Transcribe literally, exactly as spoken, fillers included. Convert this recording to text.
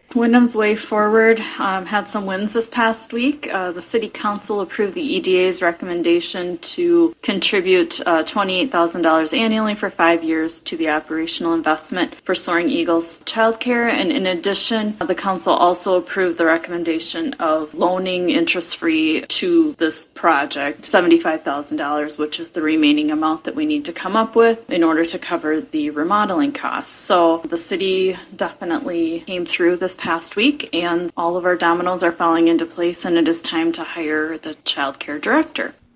Wyndham's Way Forward um, had some wins this past week. Uh, the City Council approved the E D A's recommendation to contribute uh, twenty-eight thousand dollars annually for five years to the operational investment for Soaring Eagles childcare. And in addition, the council also approved the recommendation of loaning interest-free to this project seventy-five thousand dollars, which is the remaining amount that we need to come up with in order to cover the remodeling costs. So the city definitely came through this past week, and all of our dominoes are falling into place, and it is time to hire the child care director.